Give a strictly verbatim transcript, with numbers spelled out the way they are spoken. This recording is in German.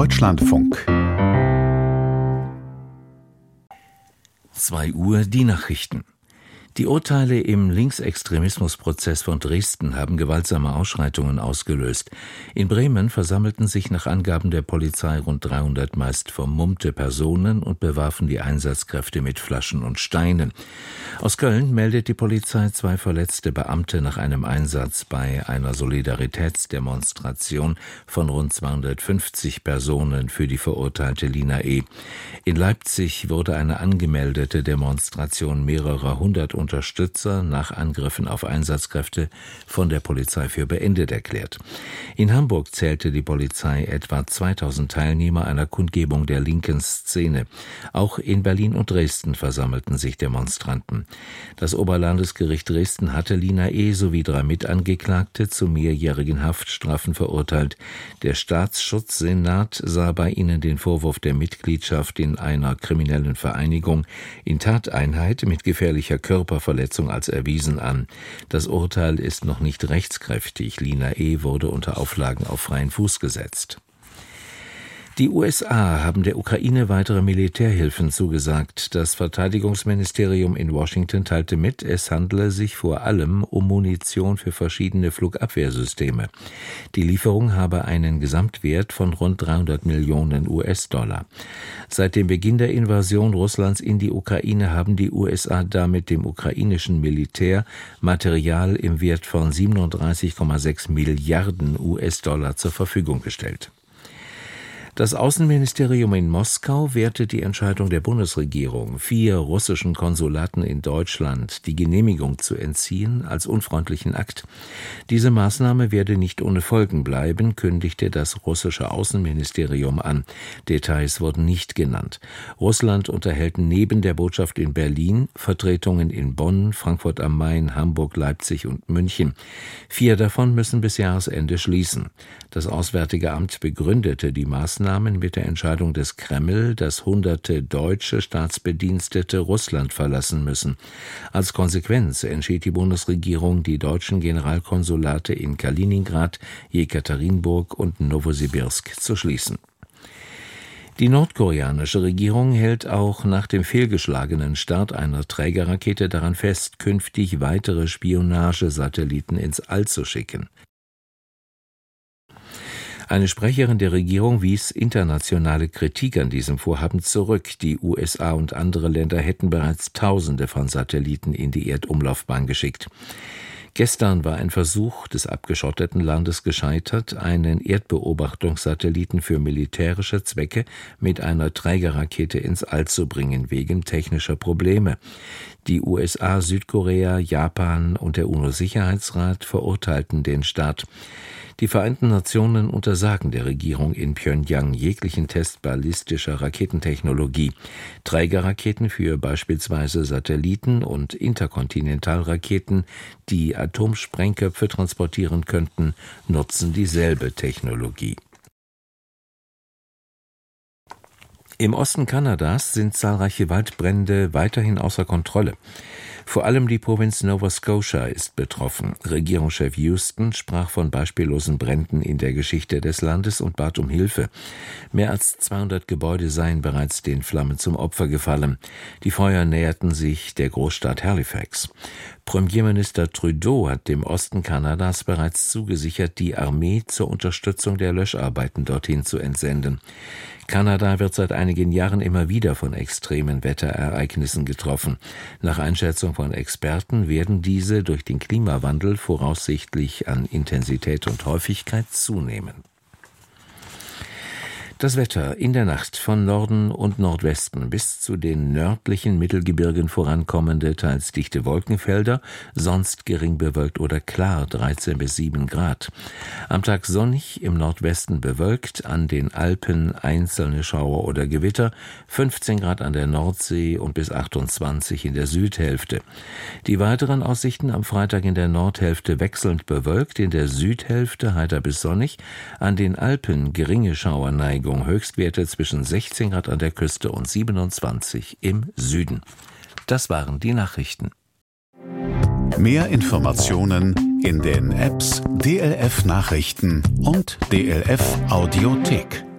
Deutschlandfunk. zwei Uhr die Nachrichten. Die Urteile im Linksextremismusprozess von Dresden haben gewaltsame Ausschreitungen ausgelöst. In Bremen versammelten sich nach Angaben der Polizei rund dreihundert meist vermummte Personen und bewarfen die Einsatzkräfte mit Flaschen und Steinen. Aus Köln meldet die Polizei zwei verletzte Beamte nach einem Einsatz bei einer Solidaritätsdemonstration von rund zweihundertfünfzig Personen für die verurteilte Lina E. In Leipzig wurde eine angemeldete Demonstration mehrerer hundert Unterstützer nach Angriffen auf Einsatzkräfte von der Polizei für beendet erklärt. In Hamburg zählte die Polizei etwa zweitausend Teilnehmer einer Kundgebung der linken Szene. Auch in Berlin und Dresden versammelten sich Demonstranten. Das Oberlandesgericht Dresden hatte Lina E. sowie drei Mitangeklagte zu mehrjährigen Haftstrafen verurteilt. Der Staatsschutzsenat sah bei ihnen den Vorwurf der Mitgliedschaft in einer kriminellen Vereinigung in Tateinheit mit gefährlicher Körperverletzung als erwiesen an. Das Urteil ist noch nicht rechtskräftig. Lina E. wurde unter Auflagen auf freien Fuß gesetzt. Die U S A haben der Ukraine weitere Militärhilfen zugesagt. Das Verteidigungsministerium in Washington teilte mit, es handle sich vor allem um Munition für verschiedene Flugabwehrsysteme. Die Lieferung habe einen Gesamtwert von rund dreihundert Millionen U S-Dollar. Seit dem Beginn der Invasion Russlands in die Ukraine haben die U S A damit dem ukrainischen Militär Material im Wert von siebenunddreißig Komma sechs Milliarden U S-Dollar zur Verfügung gestellt. Das Außenministerium in Moskau wertet die Entscheidung der Bundesregierung, vier russischen Konsulaten in Deutschland die Genehmigung zu entziehen, als unfreundlichen Akt. Diese Maßnahme werde nicht ohne Folgen bleiben, kündigte das russische Außenministerium an. Details wurden nicht genannt. Russland unterhält neben der Botschaft in Berlin Vertretungen in Bonn, Frankfurt am Main, Hamburg, Leipzig und München. Vier davon müssen bis Jahresende schließen. Das Auswärtige Amt begründete die Maßnahme mit der Entscheidung des Kreml, dass hunderte deutsche Staatsbedienstete Russland verlassen müssen. Als Konsequenz entschied die Bundesregierung, die deutschen Generalkonsulate in Kaliningrad, Jekaterinburg und Nowosibirsk zu schließen. Die nordkoreanische Regierung hält auch nach dem fehlgeschlagenen Start einer Trägerrakete daran fest, künftig weitere Spionagesatelliten ins All zu schicken. Eine Sprecherin der Regierung wies internationale Kritik an diesem Vorhaben zurück. Die U S A und andere Länder hätten bereits Tausende von Satelliten in die Erdumlaufbahn geschickt. Gestern war ein Versuch des abgeschotteten Landes gescheitert, einen Erdbeobachtungssatelliten für militärische Zwecke mit einer Trägerrakete ins All zu bringen, wegen technischer Probleme. Die U S A, Südkorea, Japan und der UNO-Sicherheitsrat verurteilten den Start. Die Vereinten Nationen untersagen der Regierung in Pjöngjang jeglichen Test ballistischer Raketentechnologie. Trägerraketen für beispielsweise Satelliten und Interkontinentalraketen, die Atomsprengköpfe transportieren könnten, nutzen dieselbe Technologie. Im Osten Kanadas sind zahlreiche Waldbrände weiterhin außer Kontrolle. Vor allem die Provinz Nova Scotia ist betroffen. Regierungschef Houston sprach von beispiellosen Bränden in der Geschichte des Landes und bat um Hilfe. Mehr als zweihundert Gebäude seien bereits den Flammen zum Opfer gefallen. Die Feuer näherten sich der Großstadt Halifax. Premierminister Trudeau hat dem Osten Kanadas bereits zugesichert, die Armee zur Unterstützung der Löscharbeiten dorthin zu entsenden. Kanada wird seit einigen Jahren immer wieder von extremen Wetterereignissen getroffen. Nach Einschätzung von Experten werden diese durch den Klimawandel voraussichtlich an Intensität und Häufigkeit zunehmen. Das Wetter in der Nacht von Norden und Nordwesten bis zu den nördlichen Mittelgebirgen vorankommende, teils dichte Wolkenfelder, sonst gering bewölkt oder klar, dreizehn bis sieben Grad. Am Tag sonnig, im Nordwesten bewölkt, an den Alpen einzelne Schauer oder Gewitter, fünfzehn Grad an der Nordsee und bis achtundzwanzig in der Südhälfte. Die weiteren Aussichten am Freitag in der Nordhälfte wechselnd bewölkt, in der Südhälfte heiter bis sonnig, an den Alpen geringe Schauerneigung, Höchstwerte zwischen sechzehn Grad an der Küste und siebenundzwanzig im Süden. Das waren die Nachrichten. Mehr Informationen in den Apps D L F Nachrichten und D L F Audiothek.